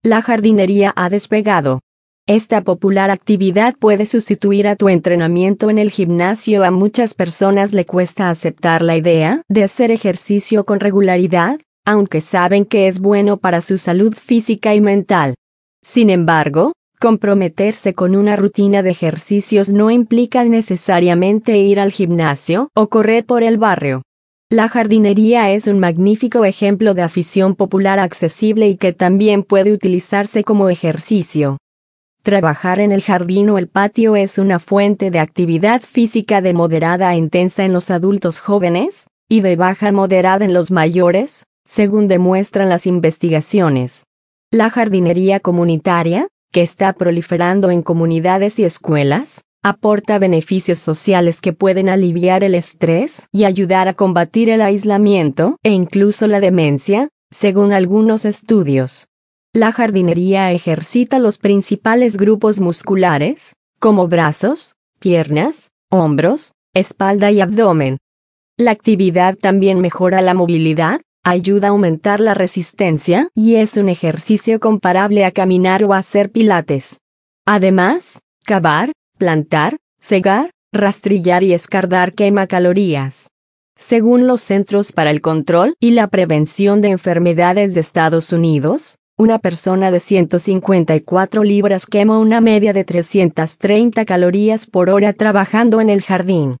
La jardinería ha despegado. Esta popular actividad puede sustituir a tu entrenamiento en el gimnasio. A muchas personas le cuesta aceptar la idea de hacer ejercicio con regularidad, aunque saben que es bueno para su salud física y mental. Sin embargo, comprometerse con una rutina de ejercicios no implica necesariamente ir al gimnasio o correr por el barrio. La jardinería es un magnífico ejemplo de afición popular accesible y que también puede utilizarse como ejercicio. Trabajar en el jardín o el patio es una fuente de actividad física de moderada a intensa en los adultos jóvenes, y de baja a moderada en los mayores, según demuestran las investigaciones. La jardinería comunitaria, que está proliferando en comunidades y escuelas, aporta beneficios sociales que pueden aliviar el estrés y ayudar a combatir el aislamiento e incluso la demencia, según algunos estudios. La jardinería ejercita los principales grupos musculares, como brazos, piernas, hombros, espalda y abdomen. La actividad también mejora la movilidad, ayuda a aumentar la resistencia y es un ejercicio comparable a caminar o hacer pilates. Además, cavar, plantar, segar, rastrillar y escardar quema calorías. Según los Centros para el Control y la Prevención de Enfermedades de Estados Unidos, una persona de 154 libras quema una media de 330 calorías por hora trabajando en el jardín.